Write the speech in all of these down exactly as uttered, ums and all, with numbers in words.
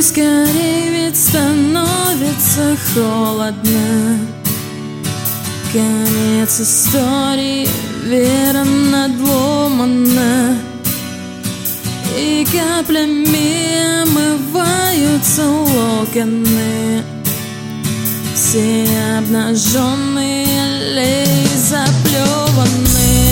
скорей, ведь становится холодно. Конец истории, вера надломана, и каплями омываются локоны. Все обнаженные, аллеи заплеваны.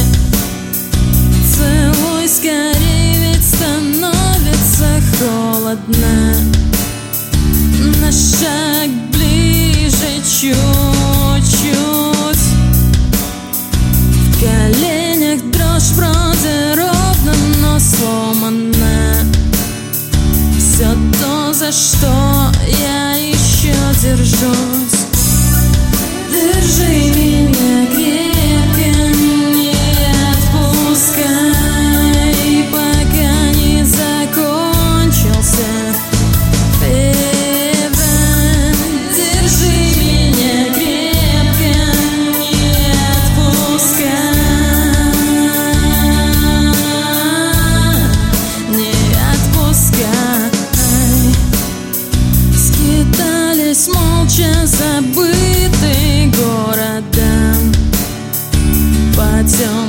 Целуй скорей, ведь становится холодно. На шаг ближе чуть-чуть. В коленях дрожь вроде ровно, но сломана. Все то, за что я еще держусь. Держи меня крепко, не отпускай, пока не закончился февраль. Держи меня крепко, не отпускай, не отпускай. Скитались молча забытые городам по темным